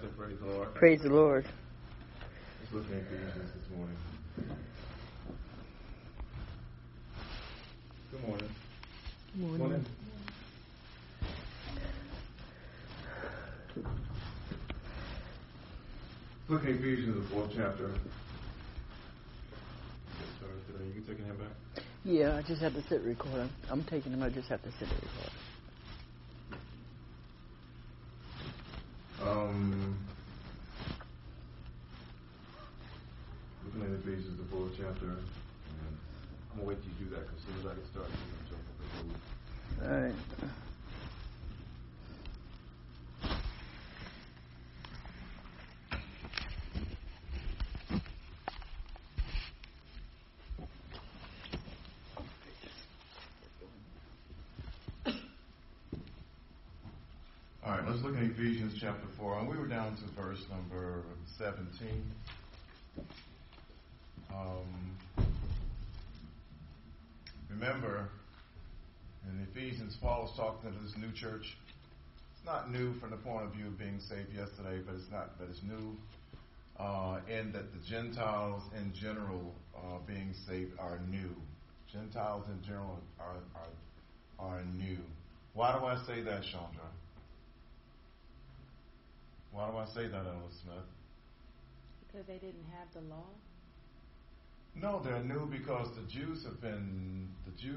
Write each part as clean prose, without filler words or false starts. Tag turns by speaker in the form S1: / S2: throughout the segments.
S1: say praise the Lord.
S2: Praise the Lord.
S1: Let's look at Ephesians this morning. Good morning.
S2: Good morning.
S1: Look at Ephesians, the 4th chapter. Sorry, today. You taking him back?
S2: Yeah, I just have to sit record. I'm taking him. I just have to sit record.
S1: Looking at Ephesians, the 4th chapter. And I'm going to wait till you do that because as soon as I get started, you're going to jump up and move.
S2: All right.
S1: All right, let's look at Ephesians chapter 4. And we were down to verse number 17. Remember, in Ephesians, Paul is talking to this new church. It's not new from the point of view of being saved yesterday, but it's new in that the Gentiles in general being saved are new. Gentiles in general are new. Why do I say that, Chandra? Why do I say that, Ella Smith?
S3: Because they didn't have the law?
S1: No, they're new because the Jews have been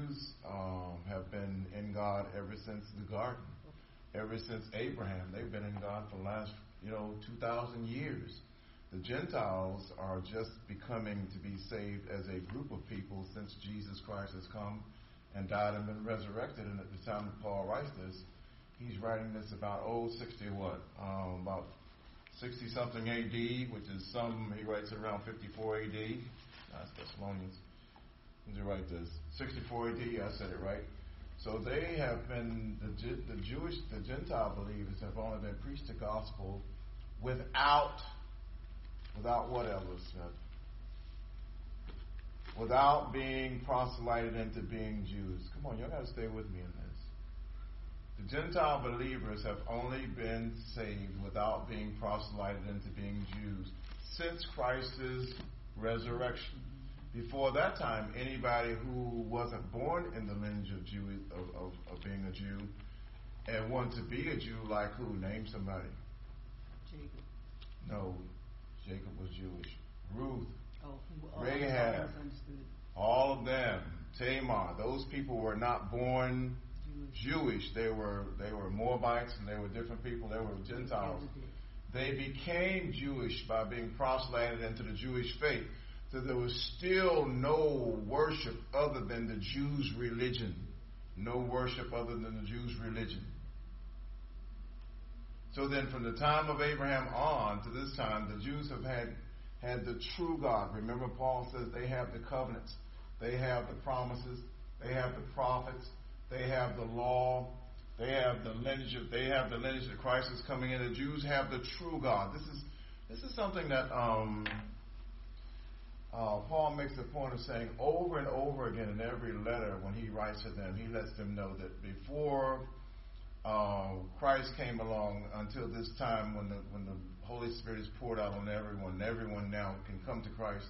S1: in God ever since the garden, ever since Abraham. They've been in God for the last 2,000 years. The Gentiles are just becoming to be saved as a group of people since Jesus Christ has come and died and been resurrected. And at the time that Paul writes this, he's writing this about about 60 something AD, which is he writes it around 54 AD. That's Thessalonians. He writes this 64 AD. I said it right. So they have been the Gentile believers have only been preached the gospel without what, Elder Smith? Without being proselyted into being Jews. Come on, y'all got to stay with me in this. The Gentile believers have only been saved without being proselyted into being Jews since Christ's resurrection. Before that time, anybody who wasn't born in the lineage of being a Jew and wanted to be a Jew, like who? Name somebody.
S3: Jacob.
S1: No, Jacob was Jewish. Ruth,
S3: Oh,
S1: Rahab, all of them, Tamar. Those people were not born Jewish. They were Moabites, and they were different people. They were Gentiles. They became Jewish by being proselyted into the Jewish faith. So there was still no worship other than the Jews' religion. No worship other than the Jews' religion. So then from the time of Abraham on to this time, the Jews have had the true God. Remember, Paul says they have the covenants. They have the promises. They have the prophets. They have the law. They have the lineage that Christ is coming in. The Jews have the true God. This is something that Paul makes a point of saying over and over again in every letter when he writes to them. He lets them know that before Christ came along until this time when the Holy Spirit is poured out on everyone now can come to Christ.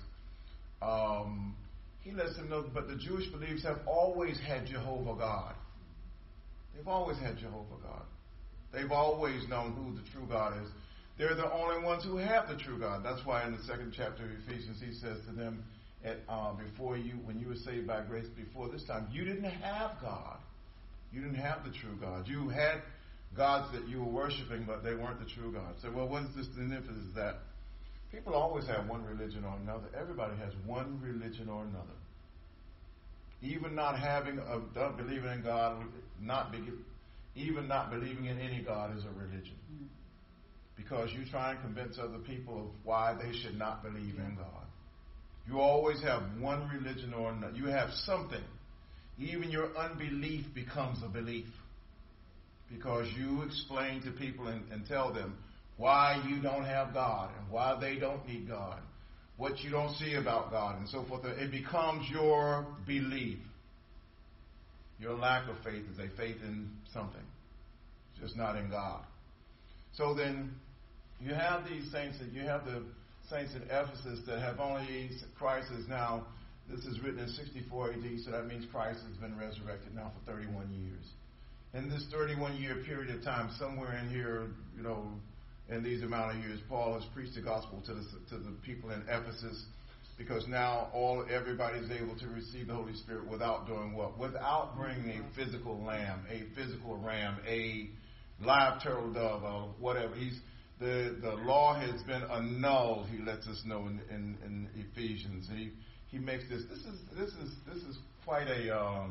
S1: He lets them know, but the Jewish believers have always had Jehovah God. They've always had Jehovah God. They've always known who the true God is. They're the only ones who have the true God. That's why in the 2nd chapter of Ephesians, he says to them, when you were saved by grace before this time, you didn't have God. You didn't have the true God. You had gods that you were worshiping, but they weren't the true God. So, well, what is this significance? Is that people always have one religion or another. Everybody has one religion or another. Even not believing in God, even not believing in any God is a religion. Because you try and convince other people of why they should not believe in God. You always have one religion or another. You have something. Even your unbelief becomes a belief. Because you explain to people and tell them why you don't have God and why they don't need God. What you don't see about God and so forth. It becomes your belief. Your lack of faith is a faith in something. Just not in God. So then, you have these saints, that you have the saints in Ephesus that have only, Christ is now, this is written in 64 AD, so that means Christ has been resurrected now for 31 years. In this 31-year period of time, somewhere in here, in these amount of years, Paul has preached the gospel to the people in Ephesus, because now everybody's able to receive the Holy Spirit without doing what? Without bringing a physical lamb, a physical ram, a live turtle dove, or whatever. The law has been annulled. He lets us know in Ephesians. He makes this. This is quite a.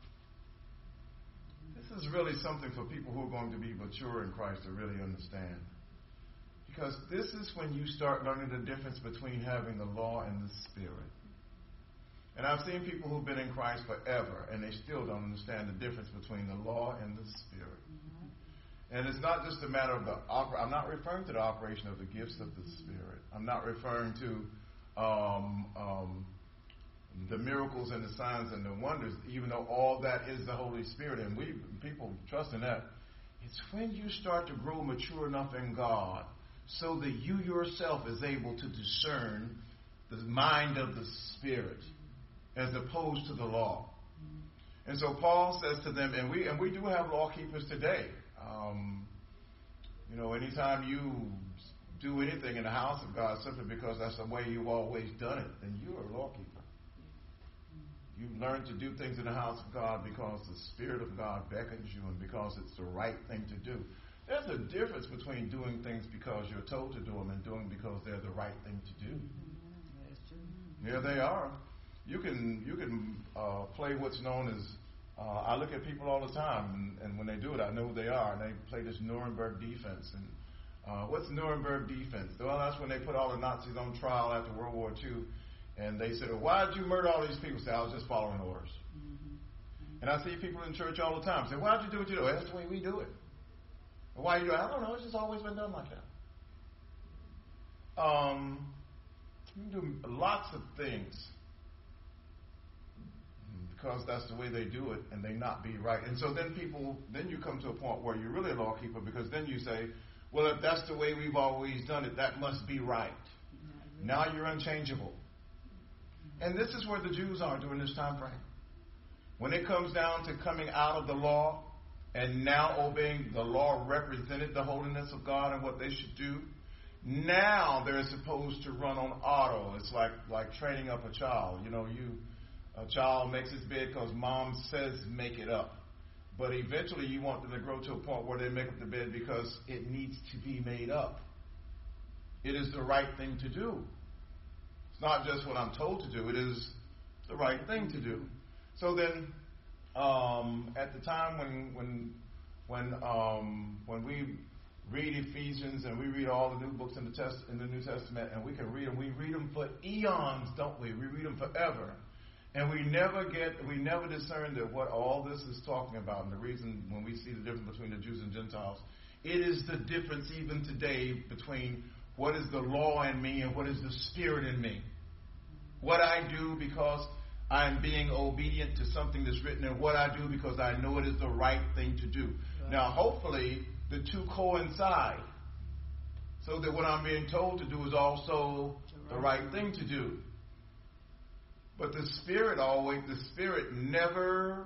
S1: This is really something for people who are going to be mature in Christ to really understand. Because this is when you start learning the difference between having the law and the Spirit. And I've seen people who've been in Christ forever, and they still don't understand the difference between the law and the Spirit. Mm-hmm. And it's not just a matter of I'm not referring to the operation of the gifts of the Spirit. I'm not referring to the miracles and the signs and the wonders, even though all that is the Holy Spirit, and people trust in that. It's when you start to grow mature enough in God so that you yourself is able to discern the mind of the Spirit as opposed to the law. And so Paul says to them, and we do have law keepers today. Anytime you do anything in the house of God simply because that's the way you've always done it, then you're a law keeper. You learn to do things in the house of God because the Spirit of God beckons you and because it's the right thing to do. There's a difference between doing things because you're told to do them and doing because they're the right thing to do.
S3: That's true.
S1: There they are. You can play what's known as, I look at people all the time, and when they do it, I know who they are, and they play this Nuremberg defense. And what's Nuremberg defense? Well, that's when they put all the Nazis on trial after World War II. And they said, well, why did you murder all these people? Say, I was just following orders. Mm-hmm. And I see people in church all the time say, why did you do what you do? That's the way we do it. Well, why you do it? I don't know. It's just always been done like that. You can do lots of things because that's the way they do it, and they not be right. And so then you come to a point where you're really a law keeper, because then you say, well, if that's the way we've always done it, that must be right. Mm-hmm. Now you're unchangeable. And this is where the Jews are during this time frame. When it comes down to coming out of the law and now obeying, the law represented the holiness of God and what they should do. Now they're supposed to run on auto. It's like training up a child. A child makes his bed because mom says make it up. But eventually you want them to grow to a point where they make up the bed because it needs to be made up. It is the right thing to do. It's not just what I'm told to do. It is the right thing to do. So then, at the time when we read Ephesians and we read all the new books in the New Testament, and we can read them, we read them for eons, don't we? We read them forever, and we never discern that what all this is talking about. And the reason when we see the difference between the Jews and Gentiles, it is the difference even today between what is the law in me and what is the Spirit in me. What I do because I'm being obedient to something that's written, and what I do because I know it is the right thing to do. Right. Now, hopefully, the two coincide so that what I'm being told to do is also the right thing to do. But the Spirit never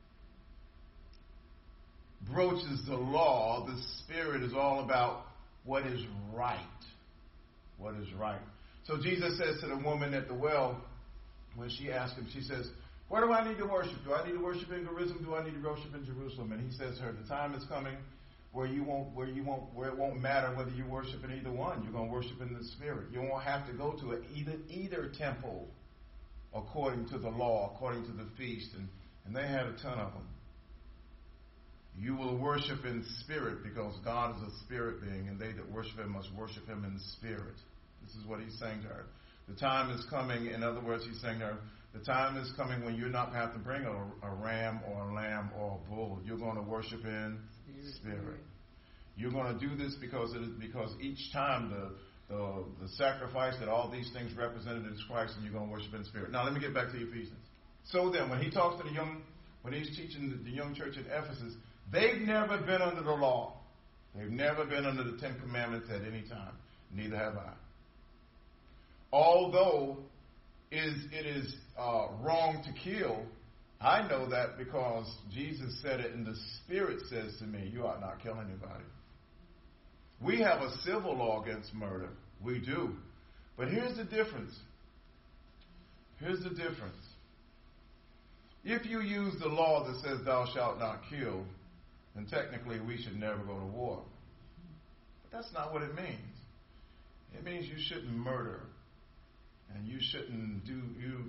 S1: broaches the law. The Spirit is all about what is right. What is right. So Jesus says to the woman at the well, when she asked him, she says, where do I need to worship? Do I need to worship in Jerusalem? Do I need to worship in Jerusalem? And he says to her, the time is coming where it won't matter whether you worship in either one. You're going to worship in the Spirit. You won't have to go to either temple according to the law, according to the feast. And they had a ton of them. You will worship in spirit because God is a spirit being, and they that worship him must worship him in spirit. This is what he's saying to her. The time is coming, in other words, he's saying to her, the time is coming when you're not going to have to bring a ram or a lamb or a bull. You're going to worship in spirit. You're going to do this because each time the sacrifice that all these things represented is Christ, and you're going to worship in spirit. Now let me get back to Ephesians. So then, when he talks to when he's teaching the young church at Ephesus, they've never been under the law. They've never been under the Ten Commandments at any time. Neither have I. Although it is wrong to kill, I know that because Jesus said it and the Spirit says to me, you ought not kill anybody. We have a civil law against murder. We do. But here's the difference. Here's the difference. If you use the law that says thou shalt not kill, then technically we should never go to war. But that's not what it means. It means you shouldn't murder. And you shouldn't do,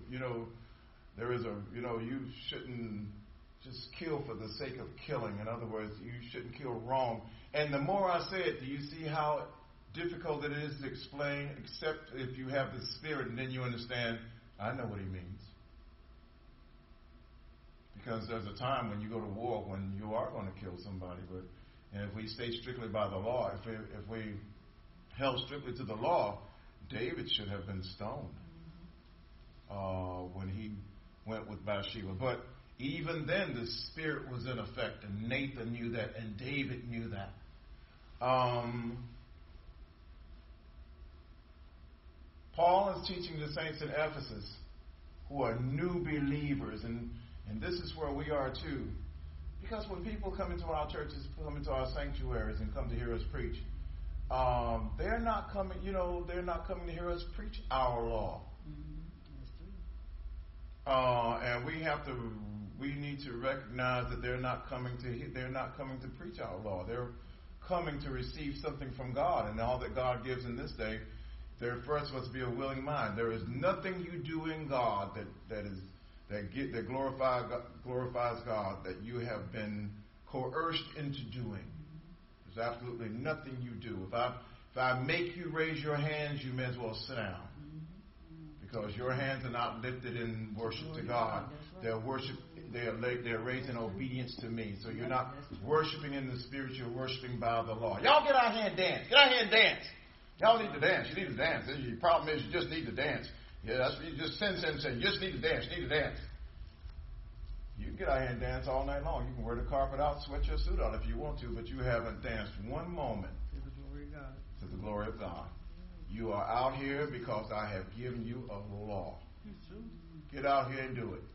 S1: you shouldn't just kill for the sake of killing. In other words, you shouldn't kill wrong. And the more I say it, do you see how difficult it is to explain, except if you have the Spirit and then you understand, I know what he means. Because there's a time when you go to war when you are going to kill somebody. And if we stay strictly by the law, if we held strictly to the law, David should have been stoned when he went with Bathsheba. But even then, the Spirit was in effect, and Nathan knew that, and David knew that. Paul is teaching the saints in Ephesus who are new believers, and this is where we are too. Because when people come into our churches, come into our sanctuaries, and come to hear us preach, they're not coming to hear us preach our law. And we need to recognize that they're not coming to preach our law. They're coming to receive something from God, and all that God gives in this day, there first must be a willing mind. There is nothing you do in God that glorifies God that you have been coerced into doing. There's absolutely nothing you do. If I make you raise your hands, you may as well sit down. Because your hands are not lifted in worship to God. They're raised in obedience to me. So you're not worshiping in the Spirit, you're worshiping by the law. Y'all get out here and dance. Get out here and dance. Y'all need to dance. You need to dance. The problem is you just need to dance. Yeah, that's what you just sin. You just need to dance. You need to dance. You can get out here and dance all night long. You can wear the carpet out, sweat your suit out if you want to, but you haven't danced one moment
S4: to the glory of God.
S1: To the glory of God. You are out here because I have given you a law. Get out here and do it.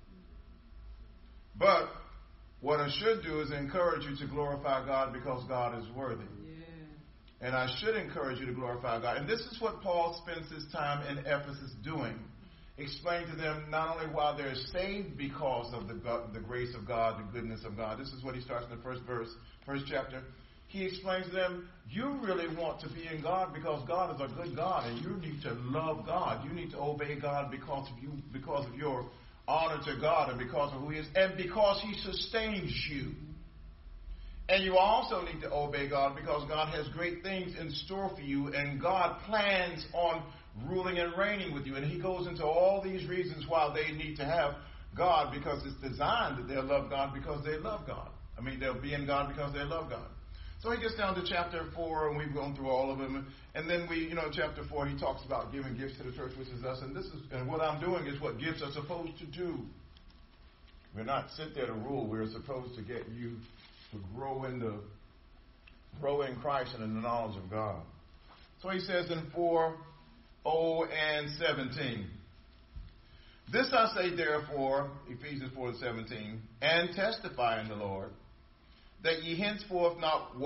S1: But what I should do is encourage you to glorify God because God is worthy. And I should encourage you to glorify God. And this is what Paul spends his time in Ephesus doing. Explain to them not only why they're saved because of the grace of God, the goodness of God. This is what he starts in the first chapter. He explains to them, you really want to be in God because God is a good God, and you need to love God. You need to obey God because of your honor to God and because of who he is, and because he sustains you. And you also need to obey God because God has great things in store for you, and God plans on ruling and reigning with you. And he goes into all these reasons why they need to have God, because it's designed that they'll love God because they love God. I mean, they'll be in God because they love God. So he gets down to chapter 4, and we've gone through all of them. And then chapter 4, he talks about giving gifts to the church, which is us. And what I'm doing is what gifts are supposed to do. We're not sent there to rule. We're supposed to get you to grow in Christ and in the knowledge of God. So he says in 4:17, this I say therefore, Ephesians 4:17, and testify in the Lord, that you henceforth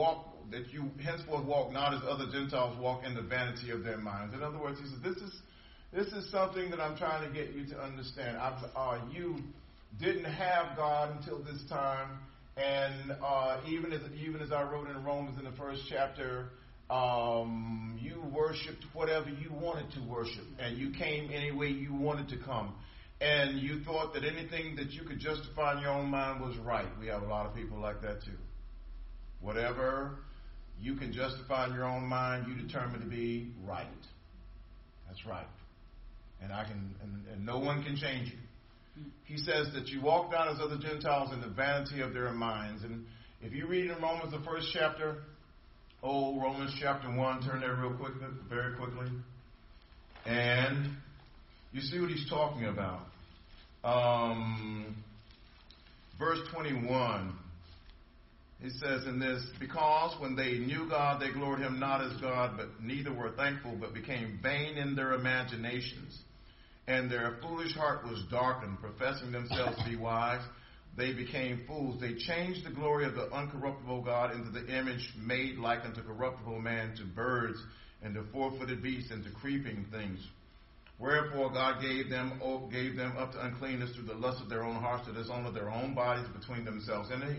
S1: walk not as other Gentiles walk in the vanity of their minds. In other words, he says, this is something that I'm trying to get you to understand. You didn't have God until this time, and even as I wrote in Romans in the first chapter, you worshipped whatever you wanted to worship, and you came any way you wanted to come. And you thought that anything that you could justify in your own mind was right. We have a lot of people like that too. Whatever you can justify in your own mind, you determine to be right. That's right. And no one can change you. He says that you walk down as other Gentiles in the vanity of their minds. And if you read in Romans, the first chapter, Romans chapter 1, turn there very quickly. And you see what he's talking about. Verse 21. He says in this, because when they knew God, they gloried him not as God, but neither were thankful, but became vain in their imaginations. And their foolish heart was darkened, professing themselves to be wise. They became fools. They changed the glory of the uncorruptible God into the image made like unto corruptible man, to birds, and to four-footed beasts, and to creeping things. Wherefore God gave them up to uncleanness through the lust of their own hearts, to dishonor their own bodies between themselves. And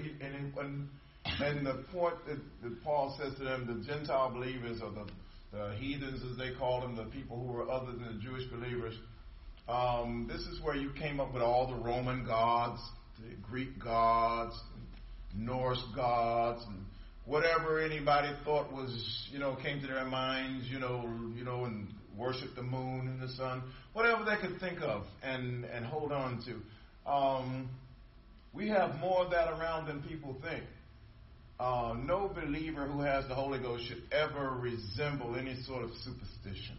S1: the point that Paul says to them, the Gentile believers, or the heathens as they call them, the people who were other than the Jewish believers, this is where you came up with all the Roman gods, the Greek gods, Norse gods, and whatever anybody thought was, came to their minds, and worship the moon and the sun, whatever they could think of and hold on to. We have more of that around than people think. No believer who has the Holy Ghost should ever resemble any sort of superstition.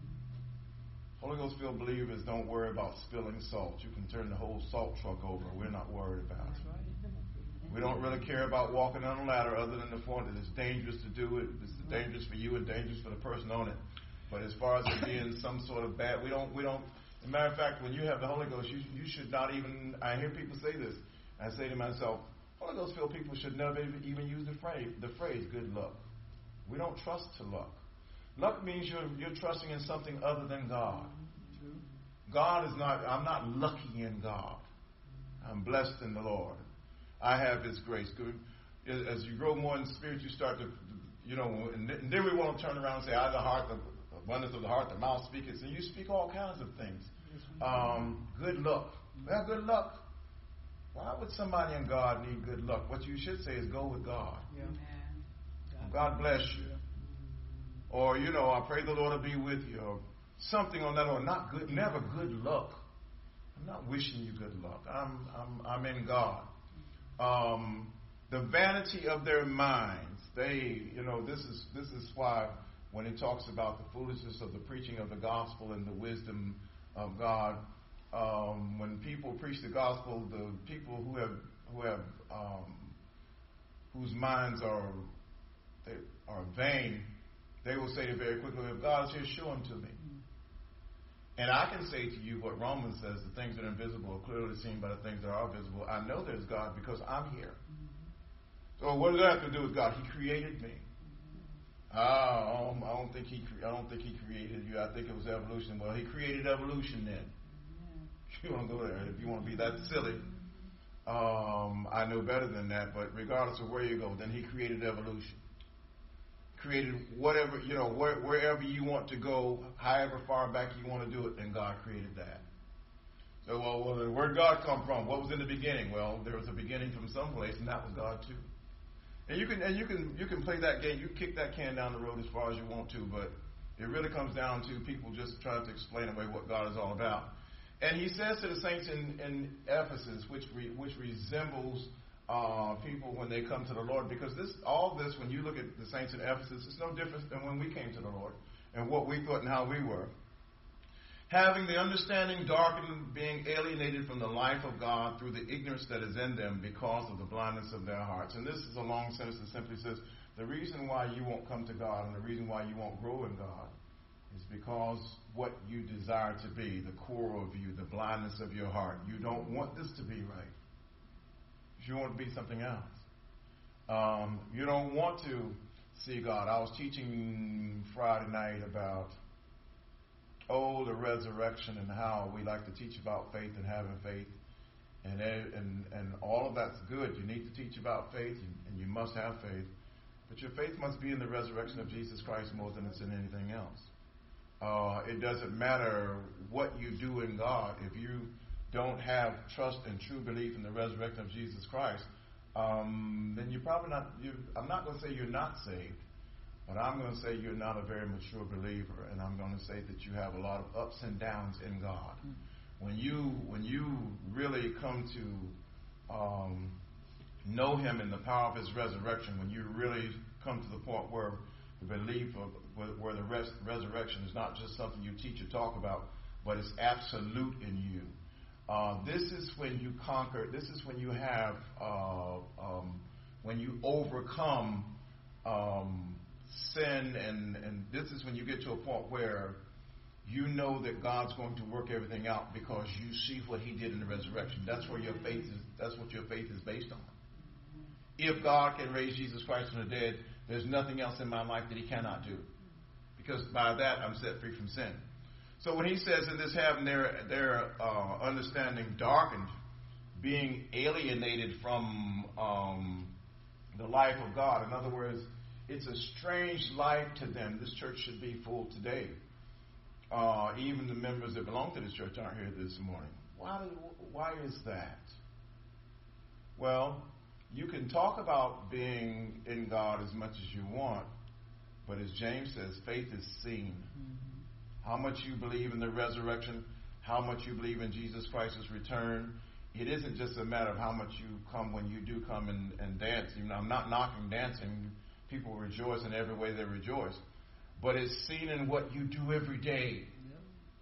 S1: Holy Ghost filled believers don't worry about spilling salt. You can turn the whole salt truck over. We're not worried about it. We don't really care about walking on a ladder, other than the point that it's dangerous to do it. It's dangerous for you and dangerous for the person on it. But as far as it being some sort of bad, we don't. As a matter of fact, when you have the Holy Ghost, you should not even. I hear people say this. I say to myself, Holy Ghost filled people should never even use the phrase "good luck." We don't trust to luck. Luck means you're trusting in something other than God. God is not. I'm not lucky in God. I'm blessed in the Lord. I have His grace. As you grow more in spirit, you start to, and then we want to turn around and say, out of the heart, the abundance of the heart, the mouth speaketh. And you speak all kinds of things. Good luck. Well, good luck. Why would somebody in God need good luck? What you should say is go with God. Yeah. God bless you. Or, I pray the Lord will be with you. Or something on that order. Not good, never good luck. I'm not wishing you good luck. I'm in God. The vanity of their minds. This is why when he talks about the foolishness of the preaching of the gospel and the wisdom of God, when people preach the gospel, the people whose minds are vain, they will say very quickly, if God is here, show him to me. And I can say to you what Romans says, the things that are invisible are clearly seen by the things that are visible. I know there's God because I'm here. So what does that have to do with God? He created me. I don't think he created you. I think it was evolution. Well, he created evolution then. You want to go there if you want to be that silly. I know better than that, but regardless of where you go, then he created evolution. Created whatever, wherever you want to go, however far back you want to do it, then God created that. So, well, where did God come from? What was in the beginning? Well, there was a beginning from someplace, and that was God too. And you can play that game. You kick that can down the road as far as you want to, but it really comes down to people just trying to explain away what God is all about. And he says to the saints in Ephesus, which resembles people when they come to the Lord, because all this, when you look at the saints in Ephesus, it's no different than when we came to the Lord and what we thought and how we were. Having the understanding darkened, being alienated from the life of God through the ignorance that is in them because of the blindness of their hearts. And this is a long sentence that simply says, the reason why you won't come to God and the reason why you won't grow in God is because what you desire to be, the core of you, the blindness of your heart. You don't want this to be right. You want to be something else. You don't want to see God. I was teaching Friday night about the resurrection and how we like to teach about faith and having faith. And all of that's good. You need to teach about faith and you must have faith. But your faith must be in the resurrection of Jesus Christ more than it's in anything else. It doesn't matter what you do in God. If you don't have trust and true belief in the resurrection of Jesus Christ, then you're probably not. I'm not going to say you're not saved, but I'm going to say you're not a very mature believer, and I'm going to say that you have a lot of ups and downs in God. When you really come to know Him in the power of His resurrection, when you really come to the point where the belief of where the resurrection is not just something you teach or talk about, but it's absolute in you. This is when you conquer. This is when you have when you overcome sin, and this is when you get to a point where you know that God's going to work everything out because you see what He did in the resurrection. That's where your faith is. That's what your faith is based on. If God can raise Jesus Christ from the dead, there's nothing else in my life that He cannot do, because by that I'm set free from sin. So when He says in this having their understanding darkened, being alienated from the life of God, in other words, it's a strange life to them. This church should be full today. Even the members that belong to this church aren't here this morning. Why is that? Well, you can talk about being in God as much as you want, but as James says, faith is seen. How much you believe in the resurrection, how much you believe in Jesus Christ's return. It isn't just a matter of how much you come when you do come and dance. You know, I'm not knocking dancing. People rejoice in every way they rejoice. But it's seen in what you do every day. Yep.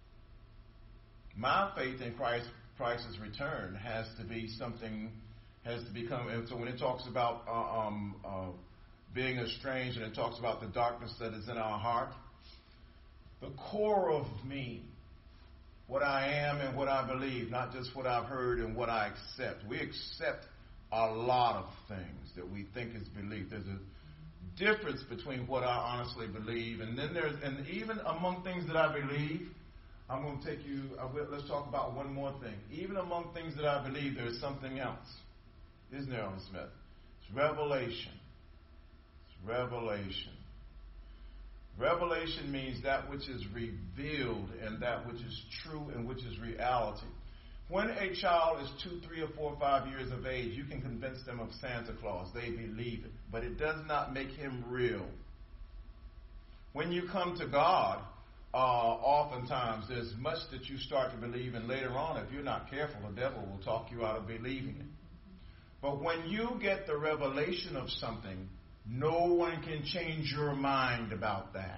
S1: My faith in Christ's return has to be something, has to become, and so when it talks about being estranged, and it talks about the darkness that is in our heart, the core of me, what I am and what I believe, not just what I've heard and what I accept. We accept a lot of things that we think is belief. There's a difference between what I honestly believe, and then and even among things that I believe, I'm going to take you, let's talk about one more thing. Even among things that I believe, there's something else. Isn't there, Elder Smith? It's revelation. It's revelation. Revelation means that which is revealed and that which is true and which is reality. When a child is 2, 3, or 4, or 5 years of age, you can convince them of Santa Claus. They believe it. But it does not make him real. When you come to God, oftentimes there's much that you start to believe, and later on, if you're not careful, the devil will talk you out of believing it. But when you get the revelation of something, no one can change your mind about that.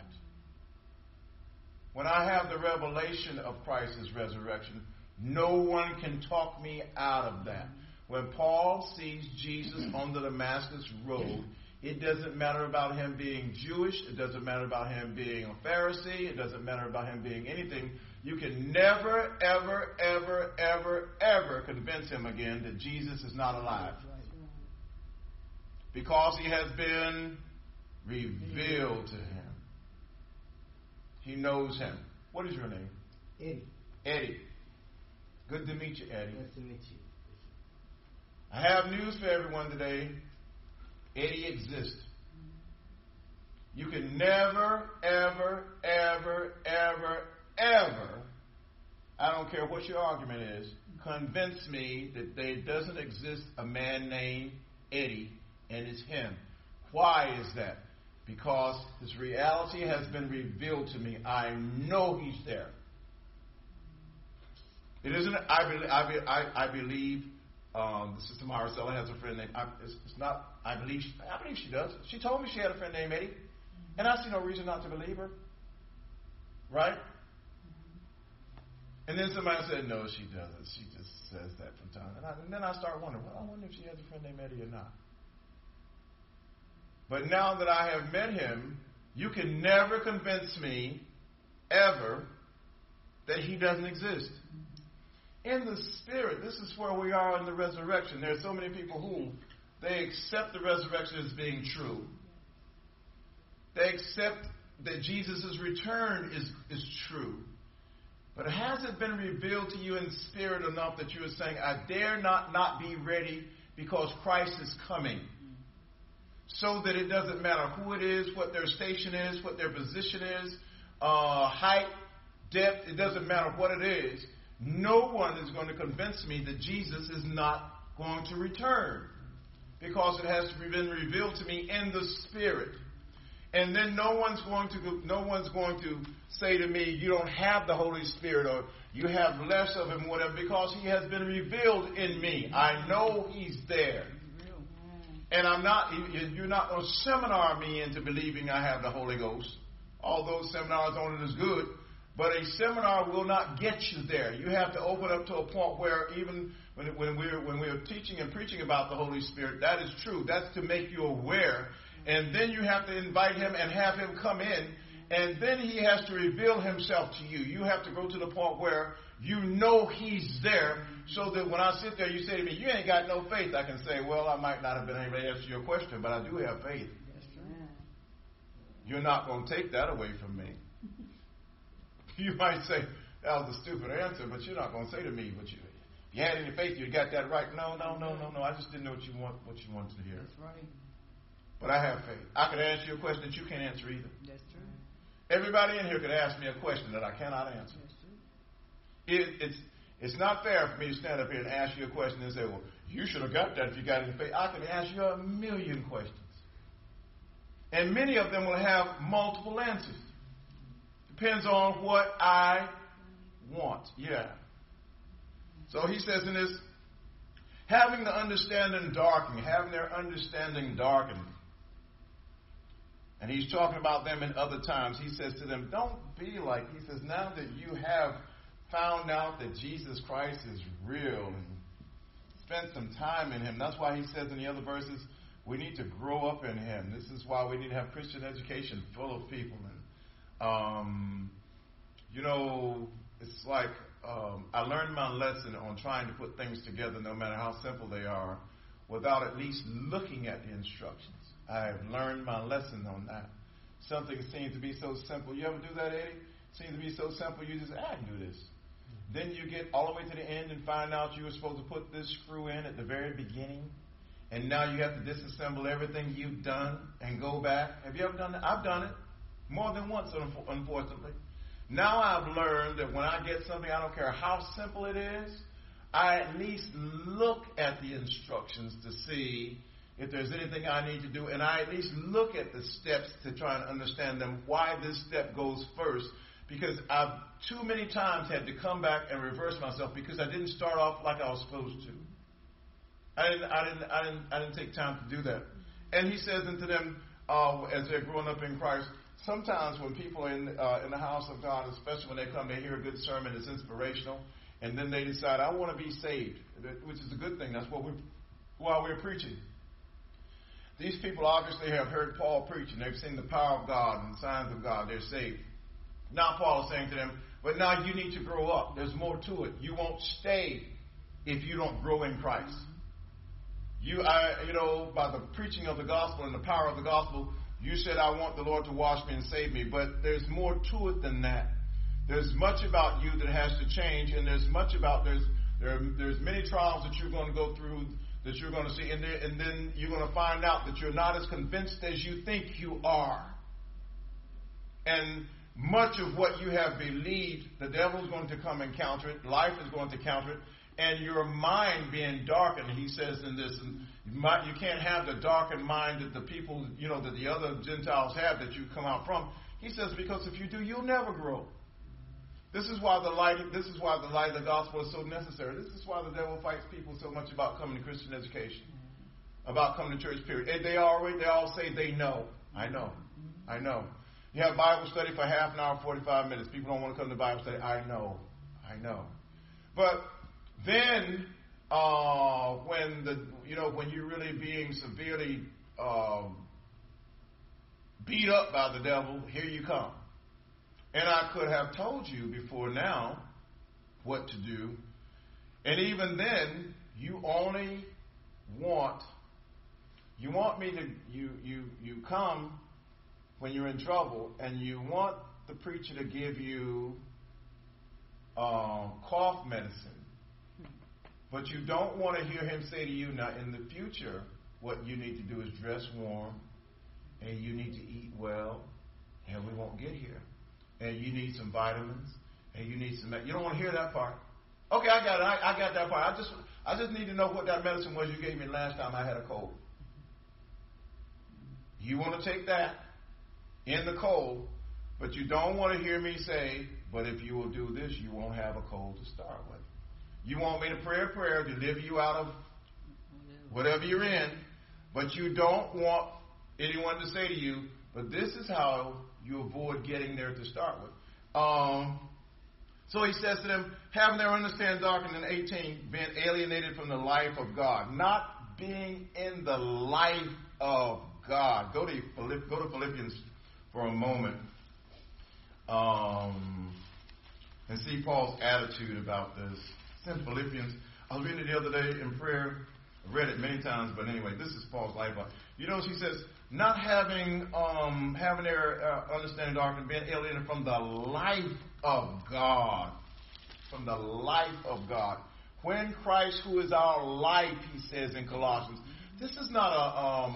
S1: When I have the revelation of Christ's resurrection, no one can talk me out of that. When Paul sees Jesus on the Damascus Road, it doesn't matter about him being Jewish. It doesn't matter about him being a Pharisee. It doesn't matter about him being anything. You can never, ever, ever, ever, ever convince him again that Jesus is not alive. Because he has been revealed to him. He knows him. What is your name?
S4: Eddie.
S1: Eddie. Good to meet you, Eddie.
S4: Nice to meet you.
S1: I have news for everyone today. Eddie exists. You can never, ever, ever, ever, ever, I don't care what your argument is, convince me that there doesn't exist a man named Eddie and it's him. Why is that? Because his reality has been revealed to me. I know he's there. It isn't. I believe. Sister Maricela has a friend named. It's not. I believe she does. She told me she had a friend named Eddie, and I see no reason not to believe her. Right? And then somebody said, no, she doesn't. She just says that from time. And then I start wondering, well, I wonder if she has a friend named Eddie or not. But now that I have met him, you can never convince me, ever, that he doesn't exist. In the spirit, this is where we are in the resurrection. There are so many people who they accept the resurrection as being true. They accept that Jesus' return is true. But has it been revealed to you in spirit enough that you are saying, I dare not be ready because Christ is coming? So that it doesn't matter who it is, what their station is, what their position is, height, depth, it doesn't matter what it is. No one is going to convince me that Jesus is not going to return, because it has been revealed to me in the spirit. And then no one's going to say to me, you don't have the Holy Spirit, or you have less of him, whatever, because he has been revealed in me. I know he's there. And you're not going to seminar me into believing I have the Holy Ghost. Although seminars on it is good, But a seminar will not get you there. You have to open up to a point where even when we're teaching and preaching about the Holy Spirit, that is true. That's to make you aware. And then you have to invite him and have him come in. And then he has to reveal himself to you. You have to go to the point where you know he's there, so that when I sit there, you say to me, you ain't got no faith. I can say, well, I might not have been able to answer your question, but I do have faith. You're not going to take that away from me. You might say, that was a stupid answer, but you're not going to say to me, but if you had any faith, you got that right. No. I just didn't know what you wanted to hear.
S4: That's right.
S1: But I have faith. I could ask you a question that you can't answer either.
S4: That's true.
S1: Everybody in here could ask me a question that I cannot answer.
S4: That's true.
S1: It's not fair for me to stand up here and ask you a question and say, well, you should have got that if you got any faith. I can ask you a million questions. And many of them will have multiple answers. Depends on what I want. Yeah. So he says in this, having the understanding darkened, having their understanding darkened. And he's talking about them in other times. He says to them, don't be like, he says, now that you have found out that Jesus Christ is real and spent some time in him. That's why he says in the other verses, we need to grow up in him. This is why we need to have Christian education full of people. And, it's like I learned my lesson on trying to put things together, no matter how simple they are, without at least looking at the instructions. I have learned my lesson on that. Something seems to be so simple. You ever do that, Eddie? Seems to be so simple, you just, I can do this. Then you get all the way to the end and find out you were supposed to put this screw in at the very beginning. And now you have to disassemble everything you've done and go back. Have you ever done that? I've done it more than once, unfortunately. Now I've learned that when I get something, I don't care how simple it is, I at least look at the instructions to see if there's anything I need to do. And I at least look at the steps to try and understand them, why this step goes first. Because I've too many times had to come back and reverse myself because I didn't start off like I was supposed to. I didn't take time to do that. And he says unto them, as they're growing up in Christ, sometimes when people are in the house of God, especially when they come, they hear a good sermon, it's inspirational, and then they decide, I want to be saved, which is a good thing. That's why we're preaching. These people obviously have heard Paul preach, and they've seen the power of God and the signs of God. They're saved. Now Paul is saying to them, but now you need to grow up. There's more to it. You won't stay if you don't grow in Christ. By the preaching of the gospel and the power of the gospel, you said, I want the Lord to wash me and save me. But there's more to it than that. There's much about you that has to change, and there's many trials that you're going to go through that you're going to see, and then you're going to find out that you're not as convinced as you think you are. And much of what you have believed, the devil's going to come and counter it. Life is going to counter it. And your mind being darkened, he says in this, and you can't have the darkened mind that the people, that the other Gentiles have that you come out from. He says, because if you do, you'll never grow. This is why the light of the gospel is so necessary. This is why the devil fights people so much about coming to Christian education, about coming to church, period. And they all say they know. I know. You have Bible study for half an hour, 45 minutes. People don't want to come to Bible study. I know. But then, when you're really being severely beat up by the devil, here you come. And I could have told you before now what to do. And even then, you come when you're in trouble, and you want the preacher to give you cough medicine. But you don't want to hear him say to you, now in the future, what you need to do is dress warm, and you need to eat well, and we won't get here. And you need some vitamins, and you need some. You don't want to hear that part. Okay, I got it. I got that part. I just need to know what that medicine was you gave me last time I had a cold. You want to take that in the cold, but you don't want to hear me say, but if you will do this, you won't have a cold to start with. You want me to pray a prayer to deliver you out of whatever you're in, but you don't want anyone to say to you, but this is how you avoid getting there to start with. So he says to them, having their understanding darkened, in 18, being alienated from the life of God. Not being in the life of God. Go to Philippians for a moment. And see Paul's attitude about this. It's in Philippians. I was reading it the other day in prayer. I read it many times, but anyway, this is Paul's life. You notice he says, not having their understanding darkened, being alienated from the life of God. From the life of God. When Christ, who is our life, he says in Colossians, this is not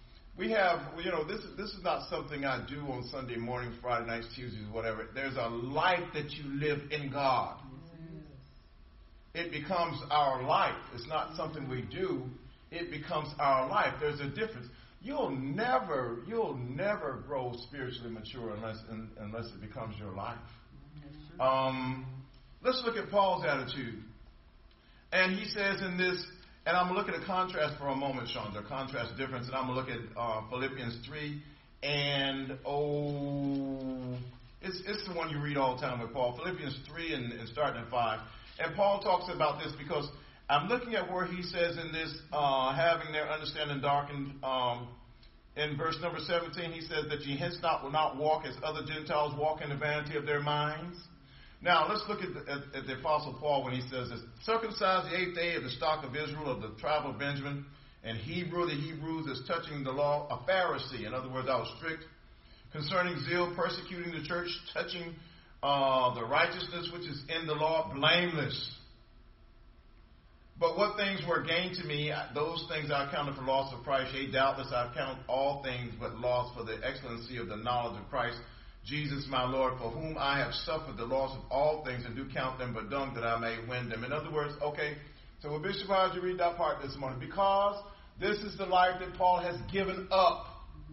S1: this is not something I do on Sunday mornings, Friday nights, Tuesdays, whatever. There's a life that you live in God. It becomes our life. It's not something we do. It becomes our life. There's a difference. You'll never grow spiritually mature unless it becomes your life. Let's look at Paul's attitude. And he says in this, and I'm going to look at a contrast for a moment, Sean, a contrast difference, and I'm going to look at Philippians 3, and it's the one you read all the time with Paul, Philippians 3 and starting at 5. And Paul talks about this because I'm looking at where he says in this, having their understanding darkened, in verse number 17, he says that ye henceforth will not walk as other Gentiles walk in the vanity of their minds. Now, let's look at the Apostle Paul when he says this. Circumcised the 8th day of the stock of Israel, of the tribe of Benjamin, and Hebrew, the Hebrews, as touching the law, a Pharisee. In other words, I was strict. Concerning zeal, persecuting the church, touching the righteousness which is in the law, blameless. But what things were gained to me, those things I counted for loss of Christ. Yea, doubtless I count all things but loss for the excellency of the knowledge of Christ, Jesus my Lord, for whom I have suffered the loss of all things, and do count them but dung, that I may win them. In other words, okay, so with Bishop, how did you read that part this morning? Because this is the life that Paul has given up.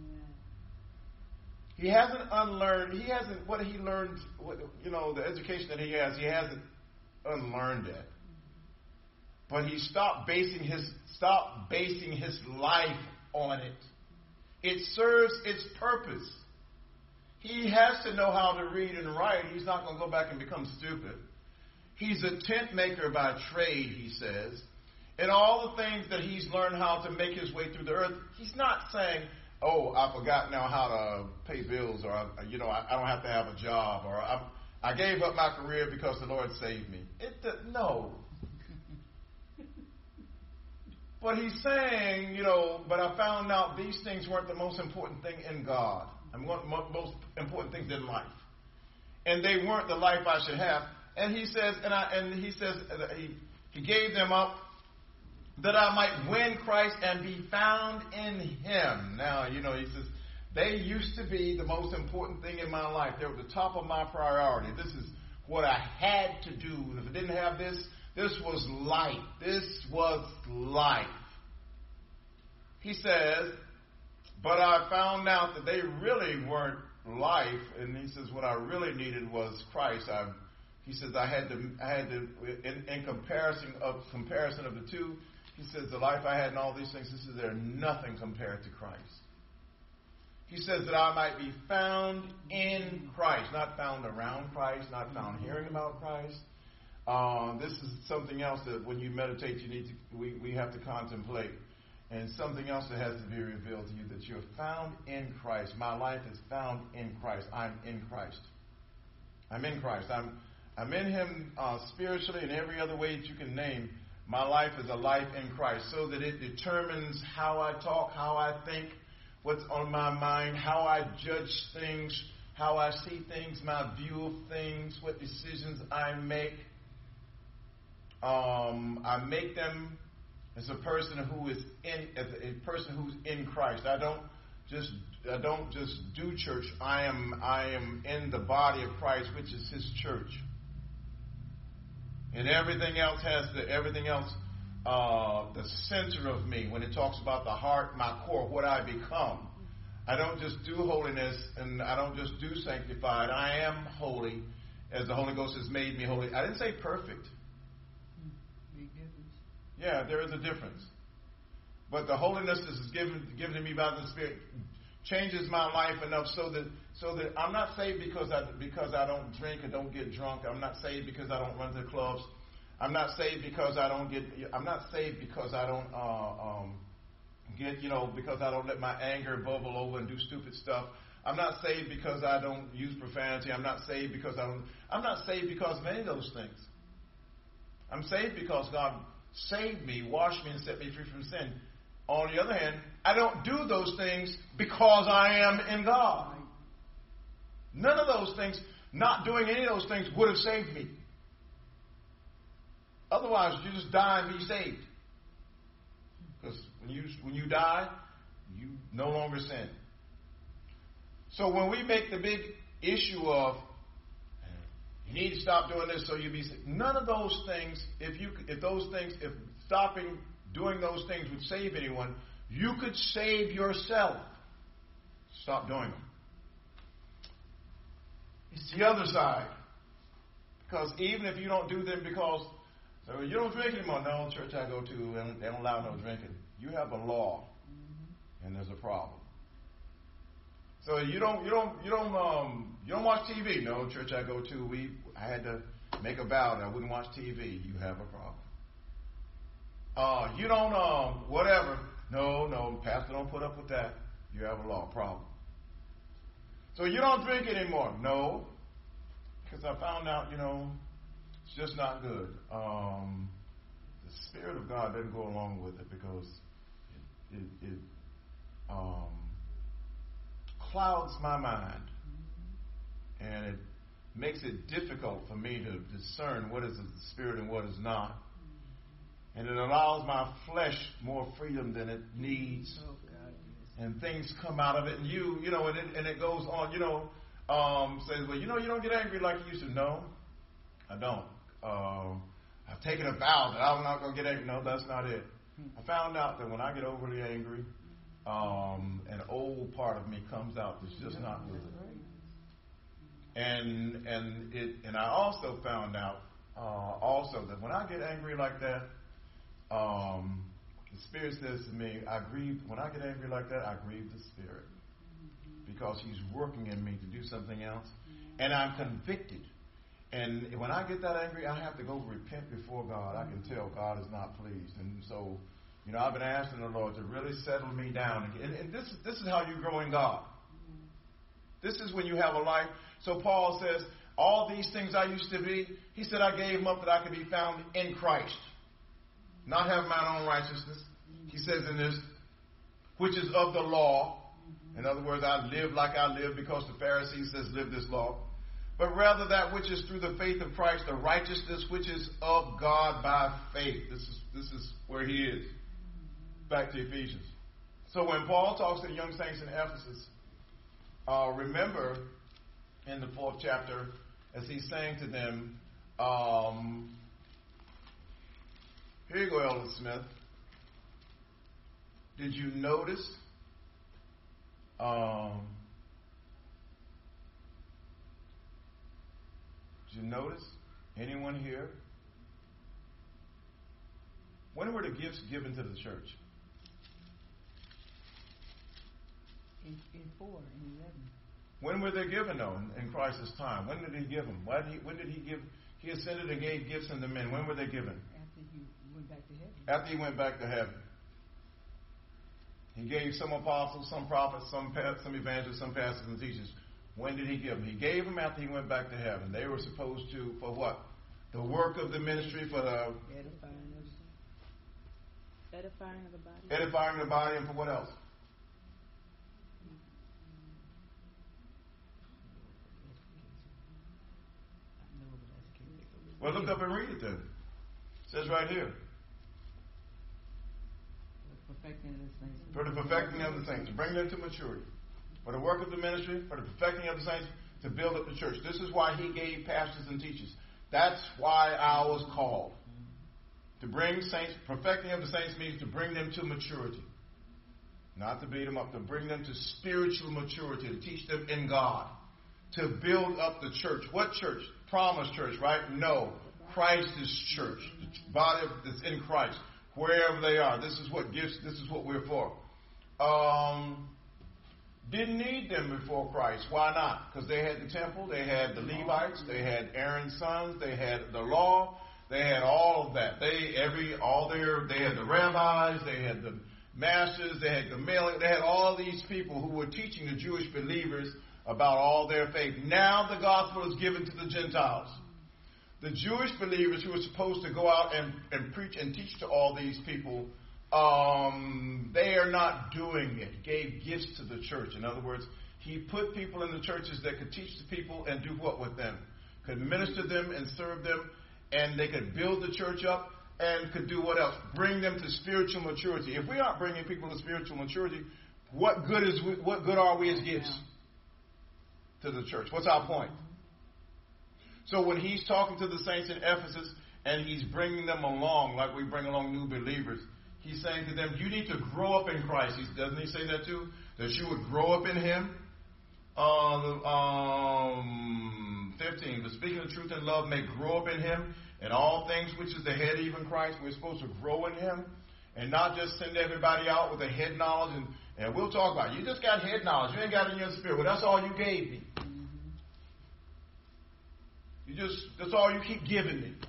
S1: He hasn't unlearned, what he learned, the education that he hasn't unlearned it. But he stopped basing his life on it. It serves its purpose. He has to know how to read and write. He's not going to go back and become stupid. He's a tent maker by trade, he says. And all the things that he's learned how to make his way through the earth, he's not saying, oh, I forgot now how to pay bills, or I don't have to have a job, or I gave up my career because the Lord saved me. No. But he's saying, but I found out these things weren't the most important thing in God. One of the most important things in life, and they weren't the life I should have. And he says, he gave them up that I might win Christ and be found in Him. Now, he says they used to be the most important thing in my life. They were the top of my priority. This is what I had to do. And if I didn't have this, this was life. This was life. He says, but I found out that they really weren't life, and he says what I really needed was Christ. He says I had to in comparison of the two. He says the life I had and all these things. He says they're nothing compared to Christ. He says that I might be found in Christ, not found around Christ, not found hearing about Christ. This is something else that when you meditate, we have to contemplate. And something else that has to be revealed to you, that you're found in Christ. My life is found in Christ. I'm in Christ. I'm in Christ. I'm in Him spiritually in every other way that you can name. My life is a life in Christ, so that it determines how I talk, how I think, what's on my mind, how I judge things, how I see things, my view of things, what decisions I make. I make them as a person who's in Christ. I don't just do church. I am in the body of Christ, which is His church. And everything else the center of me. When it talks about the heart, my core, what I become. I don't just do holiness, and I don't just do sanctified. I am holy as the Holy Ghost has made me holy. I didn't say perfect. Yeah, there is a difference. But the holiness that is given to me by the Spirit changes my life enough so that I'm not saved because I don't drink or don't get drunk. I'm not saved because I don't run to clubs. I'm not saved because I don't because I don't let my anger bubble over and do stupid stuff. I'm not saved because I don't use profanity. I'm not saved because I'm not saved because of any of those things. I'm saved because God saved me, washed me, and set me free from sin. On the other hand, I don't do those things because I am in God. None of those things, not doing any of those things would have saved me. Otherwise, you just die and be saved. Because when you die, you no longer sin. So when we make the big issue of you need to stop doing this so you be saved, none of those things, if stopping doing those things would save anyone, you could save yourself. Stop doing them. It's the other side. Because even if you don't do them because so you don't drink anymore. No, church I go to, they don't allow no drinking. You have a law, and there's a problem. So you don't watch TV. No, church I go to, I had to make a vow that I wouldn't watch TV. You have a problem. You don't whatever. No, pastor don't put up with that. You have a law problem. So you don't drink anymore. No, because I found out, it's just not good. The Spirit of God doesn't go along with it because it clouds my mind, and it makes it difficult for me to discern what is the Spirit and what is not. And it allows my flesh more freedom than it needs. And things come out of it, and and it goes on, says, well, you don't get angry like you used to. No, I don't. I've taken a vow that I'm not going to get angry. No, that's not it. I found out that when I get overly angry, an old part of me comes out that's just not with it. And I also found out that when I get angry like that, the Spirit says to me, when I get angry like that, I grieve the Spirit. Because He's working in me to do something else. And I'm convicted. And when I get that angry, I have to go repent before God. I can tell God is not pleased. And so, I've been asking the Lord to really settle me down. And this is how you grow in God. This is when you have a life. So Paul says, all these things I used to be, he said, I gave them up that I could be found in Christ. Not have my own righteousness. He says in this, which is of the law. In other words, I live like I live because the Pharisee says live this law. But rather that which is through the faith of Christ, the righteousness which is of God by faith. This is where he is. Back to Ephesians. So when Paul talks to the young saints in Ephesus, remember in the 4th chapter, as he's saying to them, here you go, Elder Smith. Did you notice anyone here? When were the gifts given to the church?
S3: In 4 and 11.
S1: When were they given, though, in Christ's time? When did he give them? When did he give? He ascended and gave gifts unto men. When were they given?
S3: After he went back to heaven.
S1: After he went back to heaven. He gave some apostles, some prophets, some evangelists, some pastors and teachers. When did he give them? He gave them after he went back to heaven. They were supposed to, for what? The work of the ministry, for the
S3: edifying of the body.
S1: Edifying the body, and for what else? Well, look up and read it then. It says right here. For the perfecting of the saints, to bring them to maturity. For the work of the ministry, for the perfecting of the saints, to build up the church. This is why he gave pastors and teachers. That's why I was called. To bring saints, perfecting of the saints means to bring them to maturity. Not to beat them up, to bring them to spiritual maturity, to teach them in God. To build up the church. What church? Promised church, right? No. Christ's church. The body that's in Christ. Wherever they are. This is what we're for. didn't need them before Christ. Why not? Because they had the temple, they had the Levites, they had Aaron's sons, they had the law, they had all of that. They had the rabbis, they had the masters, they had Gamaliel, they had all these people who were teaching the Jewish believers about all their faith. Now the gospel is given to the Gentiles. The Jewish believers who were supposed to go out and preach and teach to all these people, they are not doing it. He gave gifts to the church. In other words, he put people in the churches that could teach the people and do what with them? Could minister them and serve them, and they could build the church up and could do what else? Bring them to spiritual maturity. If we aren't bringing people to spiritual maturity, what good are we as gifts to the church? What's our point? So when he's talking to the saints in Ephesus and he's bringing them along like we bring along new believers, he's saying to them, you need to grow up in Christ. Doesn't he say that too? That you would grow up in him? 15, but speaking the truth in love may grow up in him and all things which is the head, even Christ. We're supposed to grow in him and not just send everybody out with a head knowledge. And we'll talk about it. You just got head knowledge. You ain't got it in your spirit. Well, that's all you gave me. That's all you keep giving me.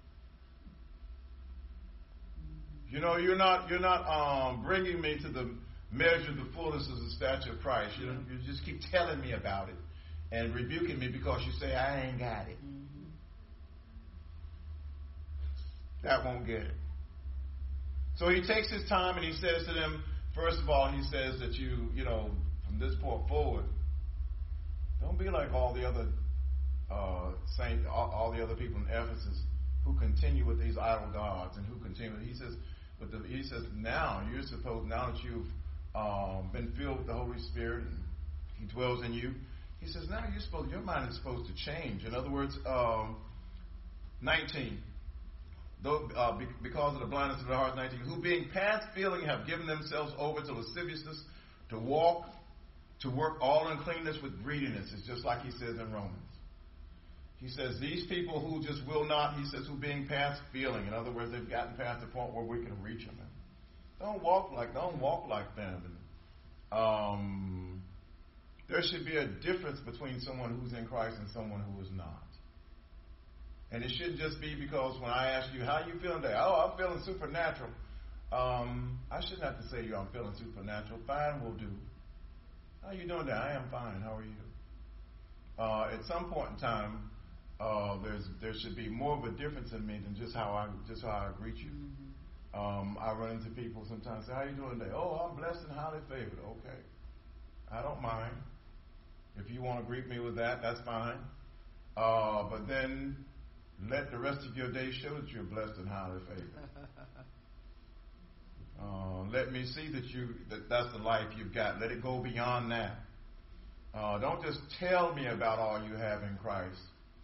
S1: You know, you're not bringing me to the measure of the fullness of the stature of Christ. You just keep telling me about it and rebuking me because you say I ain't got it. That won't get it. So he takes his time and he says to them, first of all, he says that you from this point forward, don't be like all the other saints, all the other people in Ephesus who continue with these idol gods and who continue. He says now you're supposed, now that you've been filled with the Holy Spirit and he dwells in you, he says now your mind is supposed to change. In other words, 19. Because of the blindness of the heart, 19, who being past feeling have given themselves over to lasciviousness, to work all uncleanness with greediness. It's just like he says in Romans. He says these people who just will not, he says, who being past feeling. In other words, they've gotten past the point where we can reach them. Don't walk like them. There should be a difference between someone who's in Christ and someone who is not. And it shouldn't just be because when I ask you, how you feeling today? Oh, I'm feeling supernatural. I shouldn't have to say to you, I'm feeling supernatural. Fine will do. How you doing today? I am fine. How are you? At some point in time, there should be more of a difference in me than just how I greet you. I run into people sometimes say, how you doing today? Oh, I'm blessed and highly favored. Okay. I don't mind. If you want to greet me with that, that's fine. But then let the rest of your day show that you're blessed and highly favored. Let me see that's the life you've got. Let it go beyond that. Don't just tell me about all you have in Christ.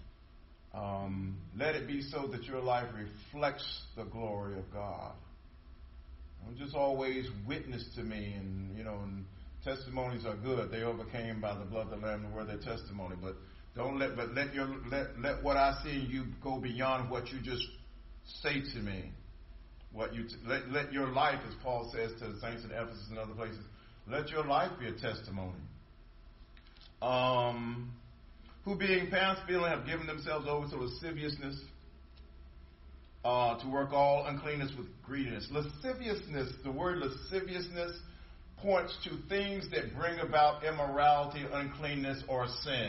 S1: Let it be so that your life reflects the glory of God. Don't just always witness to me, and testimonies are good. They overcame by the blood of the Lamb and the word of their testimony. But let what I see in you go beyond what you just say to me. Let your life, as Paul says to the saints in Ephesus and other places, let your life be a testimony. Who being past feeling have given themselves over to lasciviousness, to work all uncleanness with greediness. Lasciviousness, the word lasciviousness points to things that bring about immorality, uncleanness, or sin.